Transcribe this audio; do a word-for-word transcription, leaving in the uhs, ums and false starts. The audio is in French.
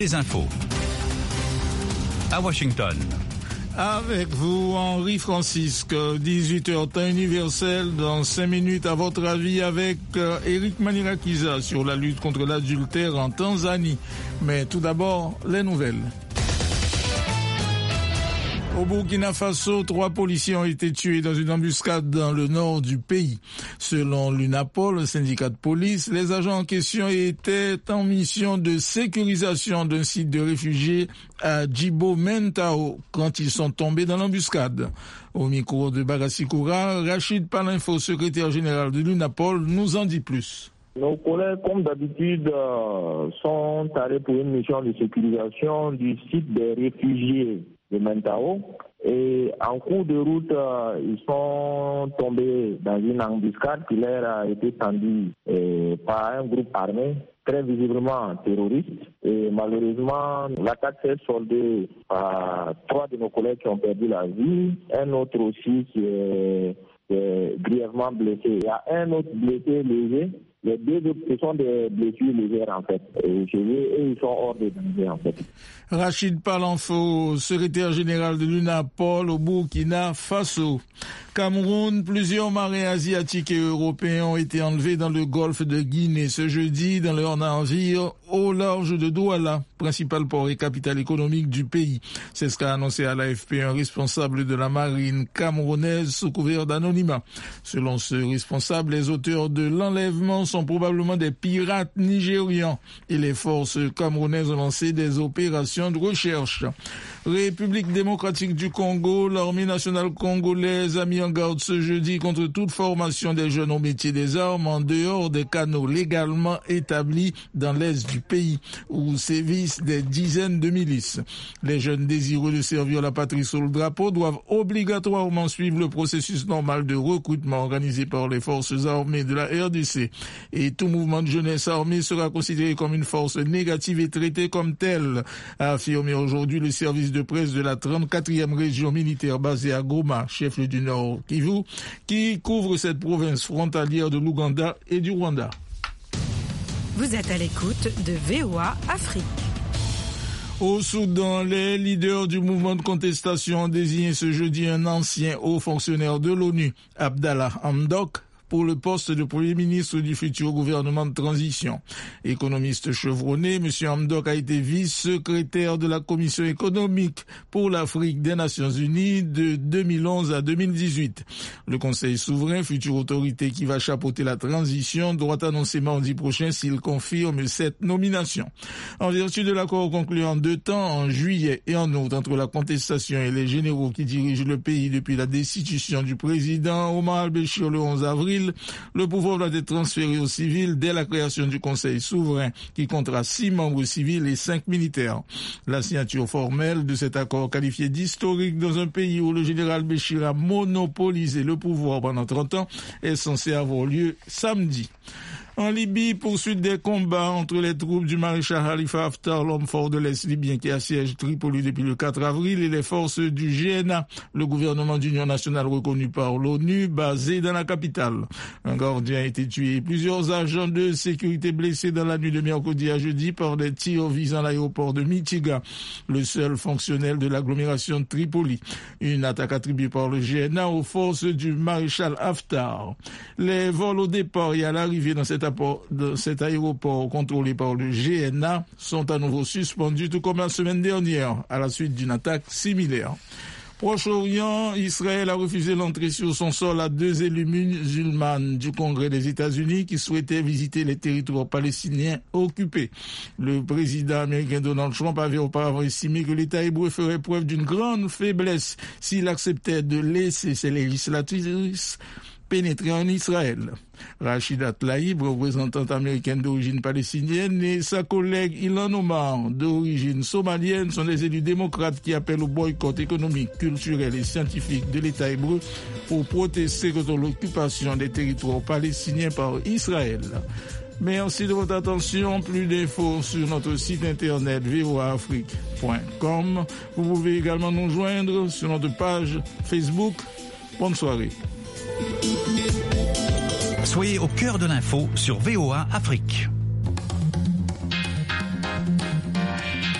Les infos. À Washington. Avec vous, Henri Francisque, dix-huit heures temps universel, dans cinq minutes, à votre avis, avec euh, Eric Manirakiza sur la lutte contre l'adultère en Tanzanie. Mais tout d'abord, les nouvelles. Au Burkina Faso, trois policiers ont été tués dans une embuscade dans le nord du pays. Selon l'UNAPOL, le syndicat de police, les agents en question étaient en mission de sécurisation d'un site de réfugiés à Djibo Mentao quand ils sont tombés dans l'embuscade. Au micro de Bagassi Koura, Rachid Palinfo, secrétaire général de l'UNAPOL, nous en dit plus. Nos collègues, comme d'habitude, euh, sont allés pour une mission de sécurisation du site des réfugiés de Mentao. Et en cours de route, euh, ils sont tombés dans une embuscade qui leur a été tendue euh, par un groupe armé, très visiblement terroriste. Et malheureusement, l'attaque s'est soldée par trois de nos collègues qui ont perdu la vie, un autre aussi qui est, qui est grièvement blessé. Il y a un autre blessé léger. Les deux autres, ce sont des blessures légères en fait. Et chez eux, ils sont hors de danger en fait. Rachid Palinfo, secrétaire général de l'UNAPOL au Burkina Faso. Cameroun, plusieurs marins asiatiques et européens ont été enlevés dans le golfe de Guinée ce jeudi dans leur navire au large de Douala, principal port et capitale économique du pays. C'est ce qu'a annoncé à l'A F P un responsable de la marine camerounaise sous couvert d'anonymat. Selon ce responsable, les auteurs de l'enlèvement sont probablement des pirates nigérians et les forces camerounaises ont lancé des opérations de recherche. République démocratique du Congo, l'armée nationale congolaise a mis en garde ce jeudi contre toute formation des jeunes au métier des armes en dehors des canaux légalement établis dans l'est du pays où sévissent des dizaines de milices. Les jeunes désireux de servir la patrie sous le drapeau doivent obligatoirement suivre le processus normal de recrutement organisé par les forces armées de la R D C. Et tout mouvement de jeunesse armée sera considéré comme une force négative et traité comme telle, a affirmé aujourd'hui le service de presse de la trente-quatrième région militaire basée à Goma, chef-lieu du Nord Kivu, qui couvre cette province frontalière de l'Ouganda et du Rwanda. Vous êtes à l'écoute de V O A Afrique. Au Soudan, les leaders du mouvement de contestation ont désigné ce jeudi un ancien haut fonctionnaire de l'ONU, Abdallah Hamdok, pour le poste de Premier ministre du futur gouvernement de transition. Économiste chevronné, M. Hamdok a été vice-secrétaire de la Commission économique pour l'Afrique des Nations Unies de deux mille onze à deux mille dix-huit. Le Conseil souverain, future autorité qui va chapeauter la transition, doit annoncer mardi prochain s'il confirme cette nomination. En vertu de l'accord conclu en deux temps, en juillet et en août, entre la contestation et les généraux qui dirigent le pays depuis la destitution du président Omar al-Béchir le onze avril, le pouvoir doit être transféré aux civils dès la création du Conseil souverain qui comptera six membres civils et cinq militaires. La signature formelle de cet accord qualifié d'historique dans un pays où le général Béchir a monopolisé le pouvoir pendant trente ans est censé avoir lieu samedi. En Libye, poursuite des combats entre les troupes du maréchal Khalifa Haftar, l'homme fort de l'Est libyen qui assiège Tripoli depuis le quatre avril, et les forces du G N A, le gouvernement d'union nationale reconnu par l'ONU, basé dans la capitale. Un gardien a été tué et plusieurs agents de sécurité blessés dans la nuit de mercredi à jeudi par des tirs visant l'aéroport de Mitiga, le seul fonctionnel de l'agglomération de Tripoli. Une attaque attribuée par le G N A aux forces du maréchal Haftar. Les vols au départ et à l'arrivée dans cette de cet aéroport contrôlé par le G N A sont à nouveau suspendus, tout comme la semaine dernière, à la suite d'une attaque similaire. Proche-Orient, Israël a refusé l'entrée sur son sol à deux élus musulmanes du Congrès des États-Unis qui souhaitaient visiter les territoires palestiniens occupés. Le président américain Donald Trump avait auparavant estimé que l'État hébreu ferait preuve d'une grande faiblesse s'il acceptait de laisser ses législatrices pénétrer en Israël. Rachida Tlaib, représentante américaine d'origine palestinienne, et sa collègue Ilhan Omar, d'origine somalienne, sont des élus démocrates qui appellent au boycott économique, culturel et scientifique de l'État hébreu pour protester contre l'occupation des territoires palestiniens par Israël. Merci de votre attention. Plus d'infos sur notre site internet v o a afrique point com. Vous pouvez également nous joindre sur notre page Facebook. Bonne soirée. Soyez au cœur de l'info sur V O A Afrique.